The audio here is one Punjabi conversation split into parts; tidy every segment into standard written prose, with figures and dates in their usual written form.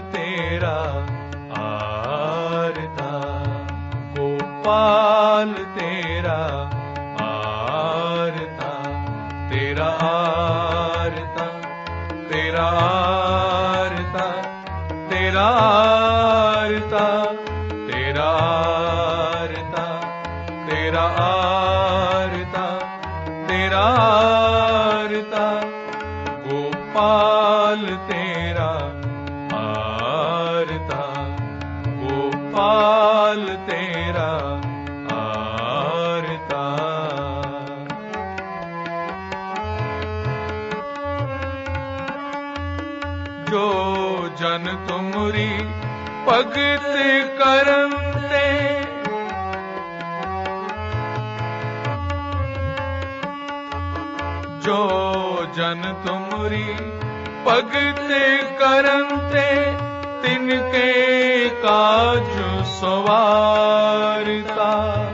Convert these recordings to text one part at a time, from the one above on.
तेरा आरता, गोपाल तेरा आरता, तेरा आरता, तेरा आरता, तेरा आरता, तेरा आरता, तेरा आरता, तेरा आरता, गोपाल तेरा आरता, गोपाल तेरा आरता। जो जन तुमरी भगत करन ते, जो जन तुमरी भगत करन ते, तिनके काज सवारता।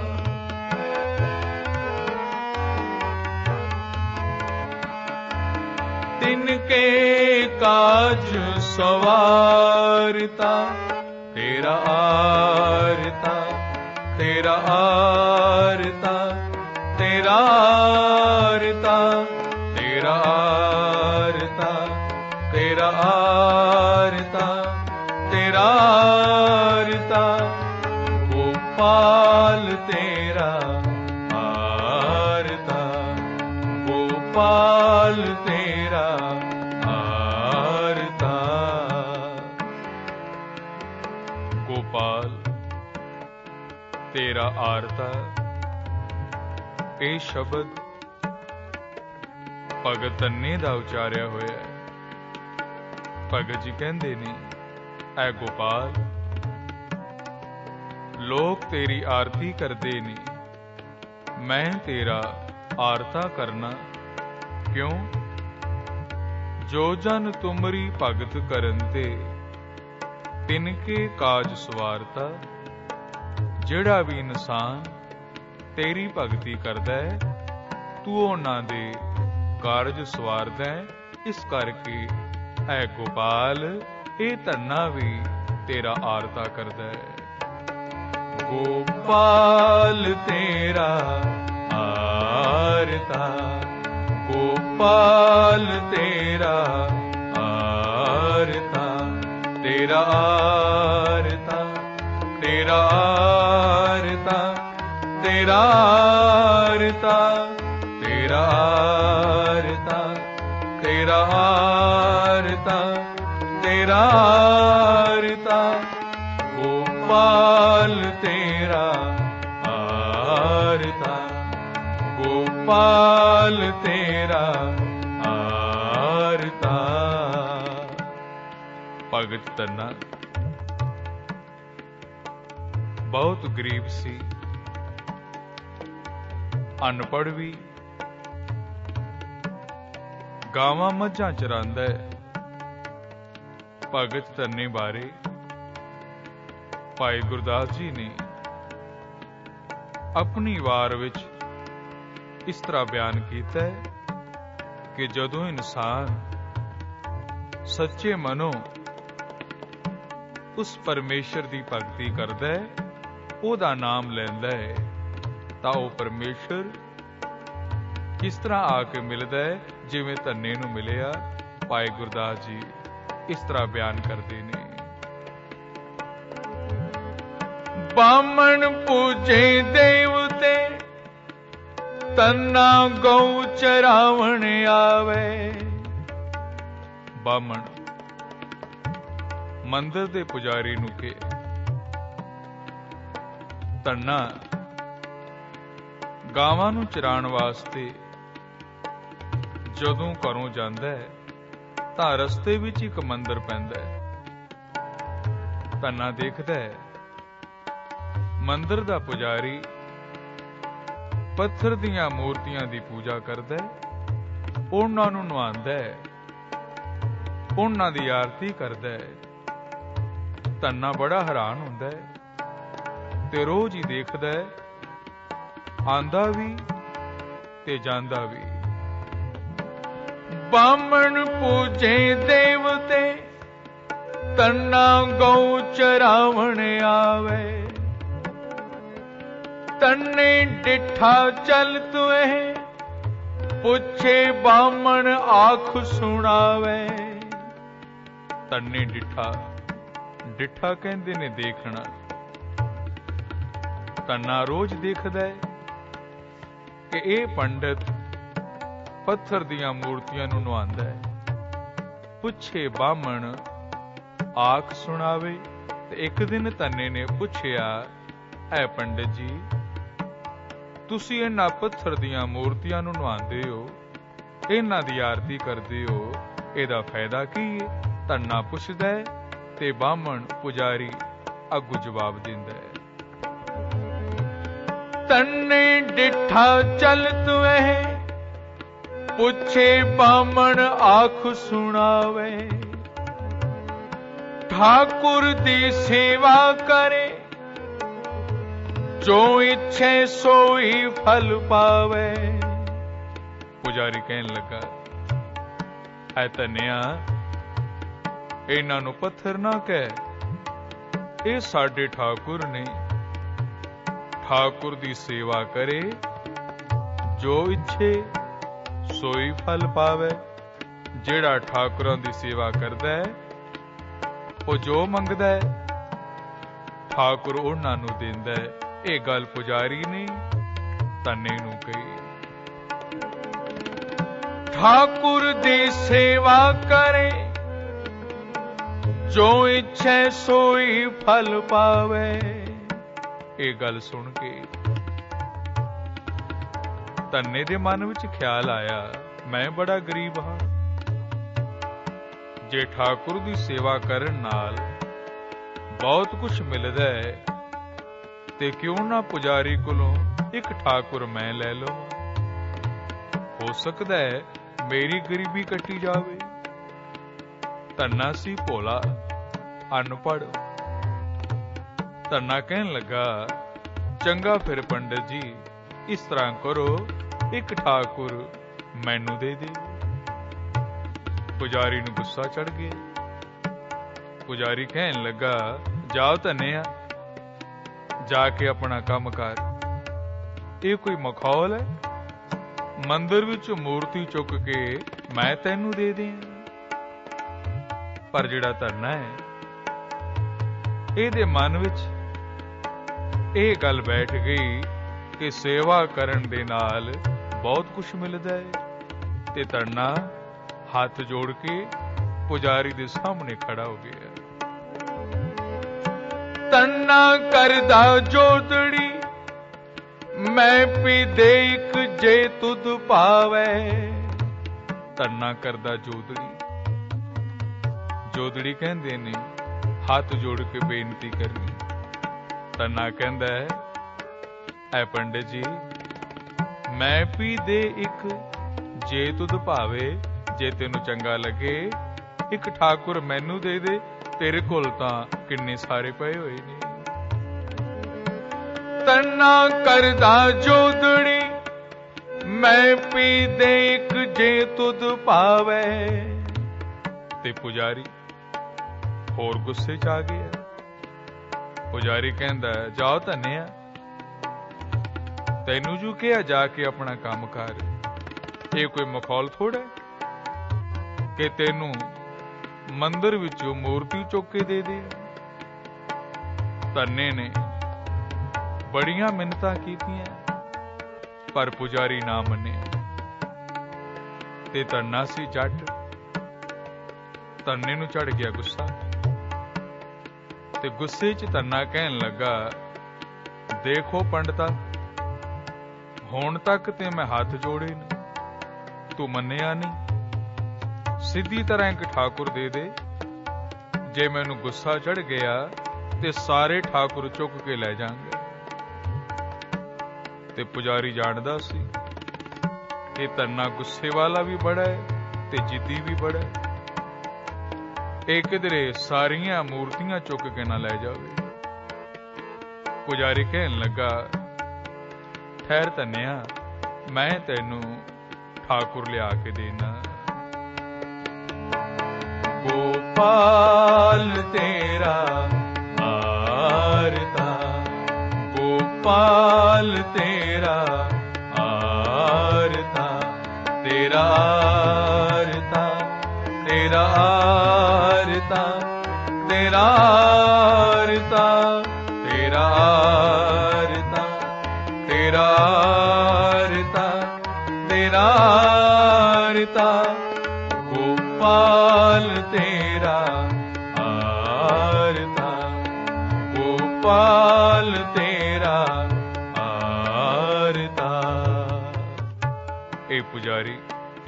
तिनके काज सवारता, तेरा आरता, तेरा आरता, तेरा आरता, तेरा आरता, तेरा आरता, तेरा आरता, गोपाल तेरा आरता, गोपाल तेरा आरता। गोपाल तेरा आरता, ਇਹ ਸ਼ਬਦ ਭਗਤ ਧੰਨੇ ਦਾ ਉਚਾਰਿਆ ਹੋਇਆ ਹੈ। ਭਗਤ ਜੀ ਕਹਿੰਦੇ ਨੇ, ਐ ਗੋਪਾਲ, ਲੋਕ ਤੇਰੀ ਆਰਤੀ ਕਰਦੇ ਨੇ, ਮੈਂ ਤੇਰਾ ਆਰਤਾ ਕਰਨਾ ਕਿਉਂ? ਜੋ ਜਨ ਤੁਮਰੀ ਭਗਤ ਕਰਨ ਤੇ, ਤਿਨਕੇ ਕਾਜ ਸਵਾਰਤਾ। ਜਿਹੜਾ ਵੀ ਇਨਸਾਨ ਤੇਰੀ ਭਗਤੀ ਕਰਦਾ ਹੈ, ਤੂੰ ਉਹਨਾਂ ਦੇ ਕਾਰਜ ਸਵਾਰਦਾ ਹੈ। ਇਸ ਕਰਕੇ ਐ ਗੋਪਾਲ, ਇਹ ਧੰਨਾ ਵੀ ਤੇਰਾ ਆਰਤਾ ਕਰਦਾ ਹੈ। ਗੋਪਾਲ ਤੇਰਾ ਆਰਤਾ, ਗੋਪਾਲ ਤੇਰਾ ਆਰਤਾ, ਤੇਰਾ ਆਰਤਾ, ਤੇਰਾ ਆਰਤਾ, तेरा आरता, तेरा आरता, तेरा आरता, तेरा आरता, गोपाल तेरा आरता, गोपाल तेरा आरता। भगत धन्ना बहुत गरीब सी, ਅਨਪੜ੍ਹ ਵੀ, ਗਾਵਾਂ ਮੱਝਾਂ ਚਰਾਂਦਾ ਹੈ। ਭਗਤ ਧੰਨੇ ਬਾਰੇ ਭਾਈ ਗੁਰਦਾਸ ਜੀ ਨੇ ਆਪਣੀ ਵਾਰ ਵਿੱਚ ਇਸ ਤਰ੍ਹਾਂ ਬਿਆਨ ਕੀਤਾ ਹੈ ਕਿ ਜਦੋਂ ਇਨਸਾਨ ਸੱਚੇ ਮਨੋਂ ਉਸ ਪਰਮੇਸ਼ਰ ਦੀ ਭਗਤੀ ਕਰਦਾ ਹੈ, ਉਹਦਾ ਨਾਮ ਲੈਂਦਾ ਹੈ, ਤਾਂ ਉਹ ਪਰਮੇਸ਼ਰ ਕਿਸ ਤਰ੍ਹਾਂ ਆ ਕੇ ਮਿਲਦਾ ਹੈ, ਜਿਵੇਂ ਧੰਨੇ ਨੂੰ ਮਿਲਿਆ। ਭਾਈ ਗੁਰਦਾਸ ਜੀ ਇਸ ਤਰ੍ਹਾਂ ਬਿਆਨ ਕਰਦੇ ਨੇ, ਬਾਮਣ ਪੂਜੇ ਦੇਵਤੇ, ਧੰਨਾ ਗਊ ਚਰਾਵਣ ਆਵੇ। ਬਾਮਣ ਮੰਦਰ ਦੇ ਪੁਜਾਰੀ ਨੂੰ ਕਿ ਧੰਨਾ ਗਾਵਾਂ ਨੂੰ ਚਰਾਉਣ ਵਾਸਤੇ ਜਦੋਂ ਘਰੋਂ ਜਾਂਦਾ ਹੈ, ਤਾਂ ਰਸਤੇ ਵਿੱਚ ਇੱਕ ਮੰਦਰ ਪੈਂਦਾ ਹੈ। ਧੰਨਾ ਦੇਖਦਾ ਹੈ, ਮੰਦਰ ਦਾ ਪੁਜਾਰੀ ਪੱਥਰ ਦੀਆਂ ਮੂਰਤੀਆਂ ਦੀ ਪੂਜਾ ਕਰਦਾ ਹੈ, ਉਹਨਾਂ ਨੂੰ ਨਵਾਉਂਦਾ ਹੈ, ਉਹਨਾਂ ਦੀ ਆਰਤੀ ਕਰਦਾ ਹੈ। ਧੰਨਾ ਬੜਾ ਹੈਰਾਨ ਹੁੰਦਾ ਹੈ ਤੇ ਰੋਜ਼ ਹੀ ਦੇਖਦਾ ਹੈ, ਆਂਦਾ ਵੀ ਤੇ ਜਾਂਦਾ ਵੀ। ਬਾਮਣ ਪੂਜੇ ਦੇਵਤੇ, ਤੰਨਾ ਗਊ ਚਰਾਵਣ ਆਵੇ। ਤੰਨੇ ਡਿਠਾ ਚਲ ਤੁਏ, ਪੁੱਛੇ ਬਾਮਣ ਆਖ ਸੁਣਾਵੇ। ਤੰਨੇ ਡਿਠਾ, ਡਿਠਾ ਕਹਿੰਦੇ ਨੇ ਦੇਖਣਾ। ਤੰਨਾ ਰੋਜ਼ ਦੇਖਦਾ ਹੈ ਕਿ ਇਹ ਪੰਡਤ ਪੱਥਰ ਦੀਆਂ ਮੂਰਤੀਆਂ ਨੂੰ ਨਵਾਉਂਦਾ ਹੈ। ਪੁੱਛੇ ਬਾਹਮਣ ਆਖ ਸੁਣਾਵੇ। ਤੇ ਇੱਕ ਦਿਨ ਤੰਨੇ ਨੇ ਪੁੱਛਿਆ, ਐ ਪੰਡਤ ਜੀ, ਤੁਸੀਂ ਇਹਨਾਂ ਪੱਥਰ ਦੀਆਂ ਮੂਰਤੀਆਂ ਨੂੰ ਨਵਾਉਂਦੇ ਹੋ, ਇਹਨਾਂ ਦੀ ਆਰਤੀ ਕਰਦੇ ਹੋ, ਇਹਦਾ ਫਾਇਦਾ ਕੀ ਹੈ? ਤੰਨਾ ਪੁੱਛਦਾ ਹੈ ਤੇ ਬਾਹਮਣ ਪੁਜਾਰੀ ਅੱਗੂ ਜਵਾਬ ਦਿੰਦਾ ਹੈ। ਤੰਨੇ ਡਿਠਾ ਚਲ ਤੁਏ, ਪੁੱਛੇ ਬਾਹਮਣ ਆਖ ਸੁਣਾਵੇ। ਠਾਕੁਰ ਦੀ ਸੇਵਾ ਕਰੇ, ਜੋ ਇੱਛੇ ਸੋਈ ਫਲ ਪਾਵੇ। ਪੁਜਾਰੀ ਕਹਿਣ ਲੱਗਾ, ਐ ਧੰਨਿਆ, ਇਹਨਾਂ ਨੂੰ ਪੱਥਰ ਨਾ ਕਹਿ, ਇਹ ਸਾਡੇ ਠਾਕੁਰ ਨੇ। ਠਾਕੁਰ ਦੀ ਸੇਵਾ ਕਰੇ, ਜੋ ਇੱਛੇ ਸੋਈ ਫਲ ਪਾਵੇ। ਜਿਹੜਾ ਠਾਕੁਰਾਂ ਦੀ ਸੇਵਾ ਕਰਦਾ ਹੈ, ਉਹ ਜੋ ਮੰਗਦਾ ਹੈ ਠਾਕੁਰ ਉਹਨਾਂ ਨੂੰ ਦਿੰਦਾ ਹੈ। ਇਹ ਗੱਲ ਪੁਜਾਰੀ ਨੇ ਤੰਨੇ ਨੂੰ ਕਹੀ। ਠਾਕੁਰ ਦੀ ਸੇਵਾ ਕਰੇ, ਜੋ ਇੱਛੇ ਸੋਈ ਫਲ ਪਾਵੇ। ਇਹ ਗੱਲ ਸੁਣ ਕੇ ਤੰਨੇ ਦੇ ਮਨ ਵਿੱਚ ਖਿਆਲ ਆਇਆ, ਮੈਂ ਬੜਾ ਗਰੀਬ ਹਾਂ। ਜੇ ਠਾਕੁਰ ਦੀ ਸੇਵਾ ਕਰਨ ਨਾਲ ਬਹੁਤ ਕੁਝ ਮਿਲਦਾ ਹੈ, ਤੇ ਕਿਉਂ ਨਾ ਪੁਜਾਰੀ ਕੋਲੋਂ ਇੱਕ ਠਾਕੁਰ ਮੈਂ ਲੈ ਲਵਾਂ। ਹੋ ਸਕਦਾ ਹੈ ਮੇਰੀ ਗਰੀਬੀ ਕੱਟੀ ਜਾਵੇ। ਧੰਨਾ ਸੀ ਭੋਲਾ, ਅਨਪੜ੍ਹ। ਧੰਨਾ ਕਹਿਣ ਲੱਗਾ, ਚੰਗਾ ਫਿਰ ਪੰਡਤ ਜੀ, ਇਸ ਤਰ੍ਹਾਂ ਕਰੋ, ਇੱਕ ਠਾਕੁਰ ਮੈਨੂੰ ਦੇ ਦੇ। ਪੁਜਾਰੀ ਨੂੰ ਗੁੱਸਾ ਚੜ ਗਿਆ। ਪੁਜਾਰੀ ਕਹਿਣ ਲੱਗਾ, ਜਾਓ ਧੰਨਿਆ, ਜਾ ਕੇ ਆਪਣਾ ਕੰਮ ਕਰ। ਇਹ ਕੋਈ ਮਖੌਲ ਹੈ? ਮੰਦਿਰ ਵਿੱਚ ਮੂਰਤੀ ਚੁੱਕ ਕੇ ਮੈਂ ਤੈਨੂੰ ਦੇ ਦਿਆਂ। ਪਰ ਜਿਹੜਾ ਧੰਨਾ ਹੈ, ਇਹਦੇ ਮਨ ਵਿੱਚ ਇਹ ਗੱਲ ਬੈਠ ਗਈ ਕਿ ਸੇਵਾ ਕਰਨ ਦੇ ਨਾਲ ਬਹੁਤ ਕੁਝ ਮਿਲਦਾ ਹੈ। ਤੇ ਧੰਨਾ ਹੱਥ ਜੋੜ ਕੇ ਪੁਜਾਰੀ ਦੇ ਸਾਹਮਣੇ ਖੜਾ ਹੋ ਗਿਆ। ਤੰਨਾ ਕਰਦਾ ਜੋਦੜੀ, ਮੈਂ ਪੀ ਦੇਖ ਜੇ ਤੁਧ ਭਾਵੇ। ਤੰਨਾ ਕਰਦਾ ਜੋਦੜੀ। ਜੋਦੜੀ ਕਹਿੰਦੇ ਨੇ ਹੱਥ ਜੋੜ ਕੇ ਬੇਨਤੀ ਕਰਨੀ। ਤੰਨਾ ਕਹਿੰਦਾ ਹੈ, ਐ ਪੰਡਿਤ ਜੀ, ਮੈਂ ਪੀ ਦੇ ਇੱਕ ਜੇ ਤੁਧ ਭਾਵੇ। ਜੇ ਤੈਨੂੰ ਚੰਗਾ ਲੱਗੇ, ਇੱਕ ਠਾਕੁਰ ਮੈਨੂੰ ਦੇ ਦੇ। ਤੇਰੇ ਕੋਲ ਤਾਂ ਕਿੰਨੇ ਸਾਰੇ ਪਏ ਹੋਏ ਨੇ। ਤੰਨਾ ਕਰਦਾ ਜੋਦੜੀ, ਮੈਂ ਪੀ ਦੇ ਇੱਕ ਜੇ ਤੁਧ ਭਾਵੇ। ਤੇ ਪੁਜਾਰੀ ਹੋਰ ਗੁੱਸੇ ਚ ਆ ਗਿਆ। ਪੁਜਾਰੀ ਕਹਿੰਦਾ, ਜਾਓ ਧੰਨਿਆ, ਤੈਨੂੰ ਜੂ ਕਿਹਾ ਜਾ ਕੇ ਆਪਣਾ ਕੰਮ ਕਰ। ਇਹ ਕੋਈ ਮਖੌਲ ਥੋੜਾ ਕਿ ਤੈਨੂੰ ਮੰਦਿਰ ਵਿੱਚੋਂ ਮੂਰਤੀ ਚੁੱਕ ਕੇ ਦੇ ਦੇ। ਧੰਨੇ ਨੇ ਬੜੀਆਂ ਮਿੰਨਤਾਂ ਕੀਤੀਆਂ, ਪਰ ਪੁਜਾਰੀ ਨਾ ਮੰਨਿਆ। ਤੇ ਧੰਨਾ ਸੀ ਜੱਟ। ਧੰਨੇ ਨੂੰ ਚੜ ਗਿਆ ਗੁੱਸਾ, ਤੇ ਗੁੱਸੇ 'ਚ ਧੰਨਾ ਕਹਿਣ ਲੱਗਾ, ਦੇਖੋ ਪੰਡਤਾ, ਹੁਣ ਤੱਕ ਤੇ ਮੈਂ ਹੱਥ ਜੋੜੇ ਨੇ, ਤੂੰ ਮੰਨਿਆ ਨਹੀਂ। ਸਿੱਧੀ ਤਰ੍ਹਾਂ ਇੱਕ ਠਾਕੁਰ ਦੇ ਦੇ। ਜੇ ਮੈਨੂੰ ਗੁੱਸਾ ਚੜ ਗਿਆ ਤੇ ਸਾਰੇ ਠਾਕੁਰ ਚੁੱਕ ਕੇ ਲੈ ਜਾਵਾਂਗੇ। ਤੇ ਪੁਜਾਰੀ ਜਾਣਦਾ ਸੀ ਕਿ ਧੰਨਾ ਗੁੱਸੇ ਵਾਲਾ ਵੀ ਬੜਾ ਹੈ ਤੇ ਜਿੱਦੀ ਵੀ ਬੜਾ ਹੈ। ਇਹ ਕਿਧਰੇ ਸਾਰੀਆਂ ਮੂਰਤੀਆਂ ਚੁੱਕ ਕੇ ਨਾ ਲੈ ਜਾਵੇ। ਪੁਜਾਰੀ ਕਹਿਣ ਲੱਗਾ, ਠਹਿਰ ਧੰਨਿਆ, ਮੈਂ ਤੈਨੂੰ ਠਾਕੁਰ ਲਿਆ ਕੇ ਦੇਣਾ। ਗੋਪਾਲ ਤੇਰਾ ਰਤਾ, ਤੇਰਾ ਰਤਾ, ਤੇਰਾ ਰਤਾ, ਤੇਰਾ ਰਤਾ, ਗੋਪਾਲ ਤੇਰਾ ਆਰਤਾ, ਗੋਪਾਲ ਤੇਰਾ ਆਰਤਾ। ਇਹ ਪੁਜਾਰੀ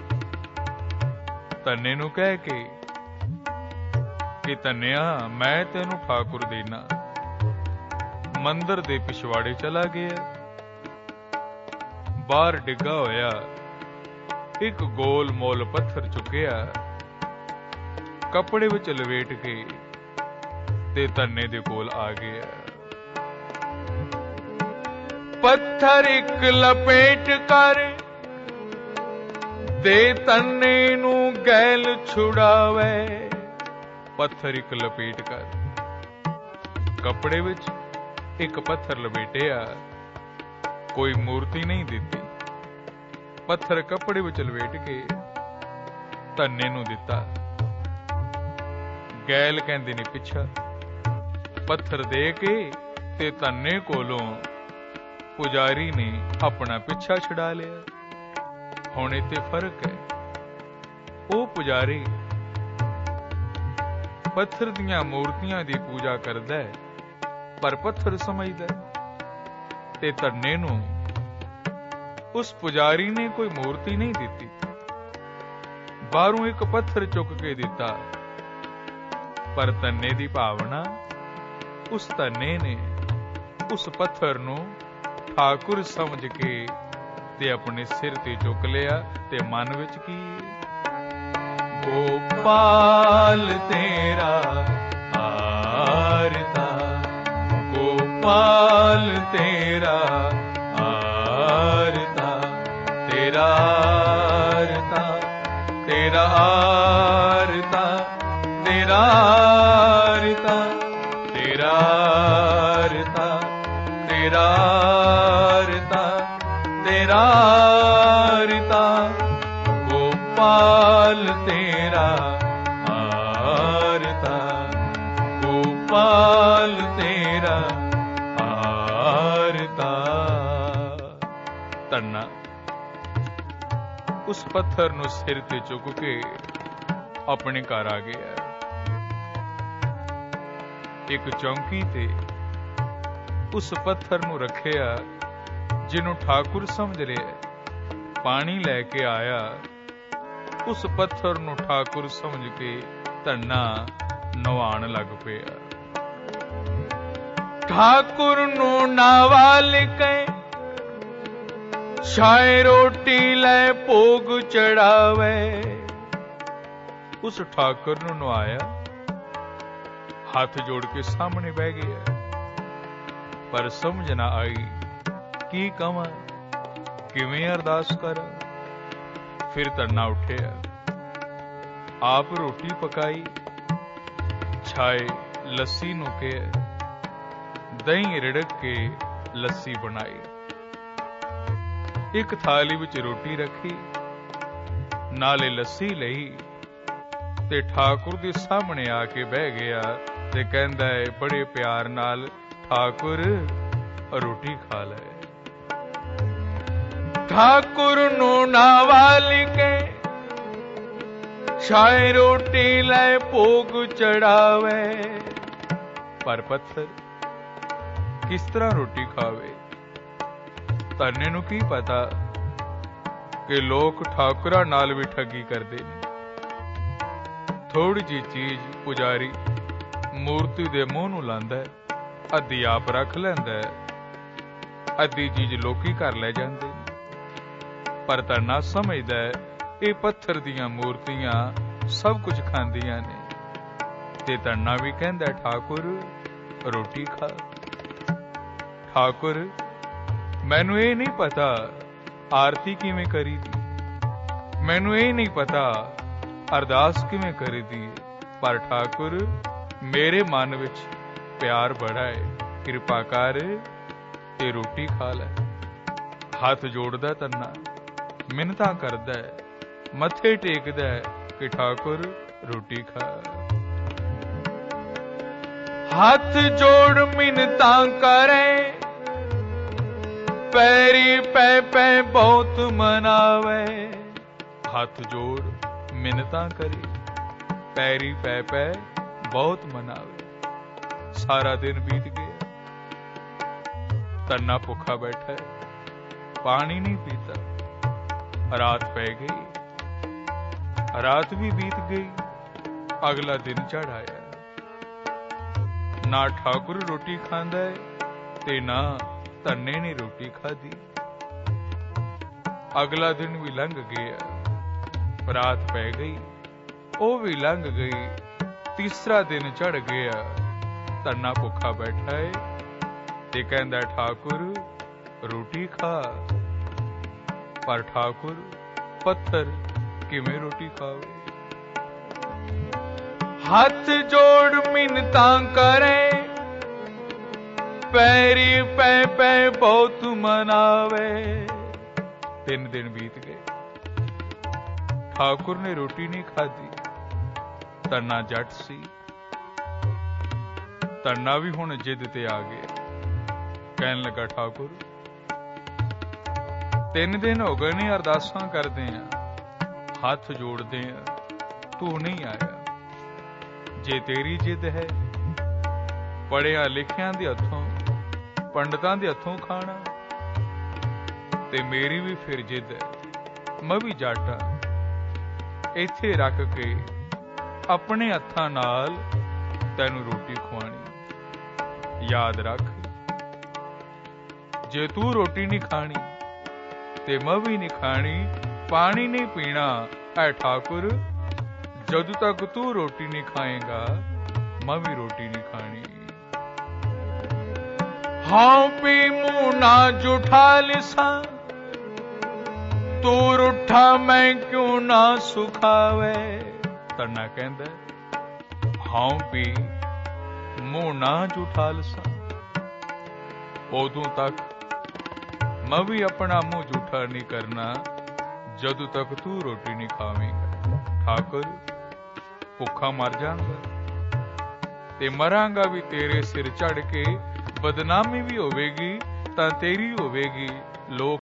ਧੰਨੇ ਨੂੰ ਕਹਿ ਕੇ ਕਿ ਧੰਨਿਆ ਮੈਂ ਤੈਨੂੰ ਠਾਕੁਰ ਦੇਣਾ, ਮੰਦਰ ਦੇ ਪਿਛਵਾੜੇ ਚਲਾ ਗਿਆ। ਬਾਹਰ ਡਿੱਗਾ ਹੋਇਆ ਇੱਕ ਗੋਲ ਮੋਲ ਪੱਥਰ ਚੁੱਕਿਆ, ਕੱਪੜੇ ਵਿੱਚ ਲਵੇਟ ਕੇ ਤੇ ਧੰਨੇ ਦੇ ਕੋਲ ਆ ਗਿਆ। ਪੱਥਰ ਇੱਕ ਲਪੇਟ ਕਰ ਦੇ ਧੰਨੇ ਨੂੰ ਗੈਲ ਛੁਡਾਵੇ। ਪੱਥਰ ਇੱਕ ਲਪੇਟ ਕਰ, ਕੱਪੜੇ ਵਿੱਚ ਇੱਕ ਪੱਥਰ ਲਪੇਟਿਆ, ਕੋਈ ਮੂਰਤੀ ਨਹੀਂ ਦਿੱਤੀ। ਪੱਥਰ ਕੱਪੜੇ ਵਿੱਚ ਲਪੇਟ ਕੇ ਧੰਨੇ ਨੂੰ ਦਿੱਤਾ। ਗੈਲ ਕਹਿੰਦੇ ਨੇ ਪਿੱਛਾ। ਪੱਥਰ ਦੇ ਕੇ ਤੇ ਧੰਨੇ ਕੋਲੋਂ ਪੁਜਾਰੀ ਨੇ ਆਪਣਾ ਪਿੱਛਾ ਛੁਡਾ ਲਿਆ। ਹੁਣ ਇੱਥੇ ਫਰਕ ਹੈ, ਉਹ ਪੁਜਾਰੀ ਪੱਥਰ ਦੀਆਂ ਮੂਰਤੀਆਂ ਦੀ ਪੂਜਾ ਕਰਦਾ ਹੈ, ਪਰ ਪੱਥਰ ਸਮਝਦਾ, ਤੇ ਧੰਨੇ ਨੂੰ ਉਸ ਪੁਜਾਰੀ ਨੇ ਕੋਈ ਮੂਰਤੀ ਨਹੀਂ ਦਿੱਤੀ, ਬਾਹਰੋਂ ਇੱਕ ਪੱਥਰ ਚੁੱਕ ਕੇ ਦਿੱਤਾ। ਪਰ ਧੰਨੇ ਦੀ ਭਾਵਨਾ, ਉਸ ਧੰਨੇ ਨੇ ਉਸ ਪੱਥਰ ਨੂੰ ਠਾਕੁਰ ਸਮਝ ਕੇ ਤੇ ਆਪਣੇ ਸਿਰ ਤੇ ਚੁੱਕ ਲਿਆ। ਤੇ ਮਨ ਵਿੱਚ ਕੀ, ਗੋਪਾਲ ਤੇਰਾ ਆਰਤਾ, ਗੋਪਾਲ ਤੇਰਾ ਆਰਤਾ, ਤੇਰਾ ਆਰਤਾ, ਤੇਰਾ ਆਰਤਾ, ਤੇਰਾ ਆਰਤਾ, ਤੇਰਾ ਆਰਤਾ, ਤੇਰਾ ਆਰਤਾ, ਤੇਰਾ ਆਰਤਾ, ਗੋਪਾਲ ਤੇਰਾ ਆਰਤਾ, ਗੋਪਾਲ ਤੇਰਾ ਆਰਤਾ। ਧੰਨਾ ਉਸ ਪੱਥਰ ਨੂੰ ਸਿਰ ਤੇ ਚੁੱਕ ਕੇ ਆਪਣੇ ਘਰ ਆ ਗਿਆ। ਇੱਕ ਚੌਂਕੀ ਤੇ ਉਸ ਪੱਥਰ ਨੂੰ ਰੱਖਿਆ ਜਿਹਨੂੰ ਠਾਕੁਰ ਸਮਝ ਰਿਹਾ। ਪਾਣੀ ਲੈ ਕੇ ਆਇਆ, ਉਸ ਪੱਥਰ ਨੂੰ ਠਾਕੁਰ ਸਮਝ ਕੇ ਧੰਨਾ ਨਵਾਉਣ ਲੱਗ ਪਿਆ। ਠਾਕੁਰ ਨੂੰ ਨਵਾਲ ਕੇ ਛਾਏ ਰੋਟੀ ਲੈ ਭੋਗ ਚੜਾਵੇ। ਉਸ ਠਾਕੁਰ ਨੂੰ ਨਵਾਇਆ, ਹੱਥ ਜੋੜ ਕੇ ਸਾਹਮਣੇ ਬਹਿ ਗਿਆ, ਪਰ ਸਮਝ ਨਾ ਆਈ ਕੀ ਕਵਾਂ, ਕਿਵੇਂ ਅਰਦਾਸ ਕਰਾਂ। ਫਿਰ ਧੰਨਾ ਉੱਠਿਆ, ਆਪ ਰੋਟੀ ਪਕਾਈ, ਛਾਏ ਲੱਸੀ ਨੂੰ ਕਿਹਾ, ਦਹੀਂ ਰਿੜਕ ਕੇ ਲੱਸੀ ਬਣਾਈ। ਇੱਕ ਥਾਲੀ ਵਿੱਚ ਰੋਟੀ ਰੱਖੀ, ਨਾਲੇ ਲੱਸੀ ਲਈ, ਤੇ ਠਾਕੁਰ ਦੇ ਸਾਹਮਣੇ ਆ ਕੇ ਬਹਿ ਗਿਆ ਤੇ ਕਹਿੰਦਾ ਹੈ ਬੜੇ ਪਿਆਰ ਨਾਲ, ਠਾਕੁਰ ਰੋਟੀ ਖਾ ਲੈ। ਠਾਕੁਰ ਨੂੰ ਨਵਾਲ ਕੇ ਛਾਏ ਰੋਟੀ ਲੈ ਭੋਗ ਚੜਾਵੇ। ਪਰ ਪੱਥਰ ਕਿਸ ਤਰ੍ਹਾਂ ਰੋਟੀ ਖਾਵੇ? ਧੰਨੇ ਨੂੰ ਕੀ ਪਤਾ ਕਿ ਲੋਕ ਠਾਕੁਰਾਂ ਨਾਲ ਵੀ ਠੱਗੀ ਕਰਦੇ ਨੇ। ਥੋੜੀ ਜਿਹੀ ਚੀਜ਼ ਪੁਜਾਰੀ ਮੂਰਤੀ ਦੇ ਮੂੰਹ ਨੂੰ ਲਾਂਦਾ, ਅੱਧੀ ਆਪ ਰੱਖ ਲੈਂਦਾ, ਅੱਧੀ ਚੀਜ਼ ਲੋਕੀ ਘਰ ਲੈ ਜਾਂਦੇ ਨੇ। ਪਰ ਧੰਨਾ ਸਮਝਦਾ ਇਹ ਪੱਥਰ ਦੀਆਂ ਮੂਰਤੀਆਂ ਸਭ ਕੁਝ ਖਾਂਦੀਆਂ ਨੇ, ਤੇ ਧੰਨਾ ਵੀ ਕਹਿੰਦਾ ਠਾਕੁਰ ਰੋਟੀ ਖਾ। ਠਾਕੁਰ ਮੈਨੂੰ ਇਹ ਨਹੀਂ ਪਤਾ ਆਰਤੀ ਕਿਵੇਂ ਕਰੀਦੀ, ਮੈਨੂੰ ਇਹ ਨਹੀਂ ਪਤਾ ਅਰਦਾਸ ਕਿਵੇਂ ਕਰੀਦੀ, ਪਰ ਠਾਕੁਰ ਮੇਰੇ ਮਨ ਵਿੱਚ ਪਿਆਰ ਬੜਾ ਹੈ, ਕਿਰਪਾ ਕਰ ਤੇ ਰੋਟੀ ਖਾ ਲੈ। ਹੱਥ ਜੋੜਦਾ ਧੰਨਾ, ਮਿੰਨਤਾਂ ਕਰਦਾ, ਮੱਥੇ ਟੇਕਦਾ ਕਿ ਠਾਕੁਰ ਰੋਟੀ ਖਾ। हथ जोड़ मिन्नतां करे, पैरी पै पै बहुत मनावे। हथ जोड़ मिन्नतां करे, पैरी पै पै बहुत मनावे। सारा दिन बीत गया, तन्ना भुखा बैठा है, पानी नहीं पीता। रात पै गई, रात भी बीत गई, अगला दिन चढ़ आया। ना ठाकुर रोटी खांदा है ते ना धन्ने ने रोटी खाधी। अगला दिन भी लंघ गया, रात पै गई, वो भी लंघ गई, तीसरा दिन चढ़ गया। धन्ना भुखा बैठा है ते कहंदा ठाकुर रोटी खा। पर ठाकुर पत्थर किवें रोटी खावे। हथ जोड़ मिन्नतां करे, पैरी पै पै बहुत मनावे। 3 दिन बीत गए, ठाकुर ने रोटी नहीं खाधी। धन्ना जट सी, धन्ना भी हुण जिद ते आ गया। कहन लगा ठाकुर 3 दिन हो गए ने अरदासां करदे आ, हथ जोड़दे आ, तू नहीं आया। जे तेरी जिद है पढ़िया लिखिया दे हथों, पंडितां दे हथों खाना, ते मेरी भी फिर जिद है, मैं भी जाटा इत्थे रख के अपने हत्थां नाल तैनू रोटी खुआनी। याद रख, जे तू रोटी नहीं खानी ते मैं भी नहीं खानी, पानी नहीं पीना। ऐ ठाकुर जदों तक तू रोटी नहीं खाएगा मैं भी रोटी नहीं खानी। हाँ पी मुंह ना जुठा लिसा, तू रूठा मैं क्यों ना सुखावे। धन्ना कहंदा हाँ पी मुंह ना जुठा लिसा, उदों तक मैं भी अपना मुंह जूठा नहीं करना जदों तक तू रोटी नहीं खावेंगा। ठाकुर भुखा मर जाऊंगा ते मरांगा भी तेरे सिर चढ़ के, बदनामी भी होवेगी तां तेरी होवेगी, लोग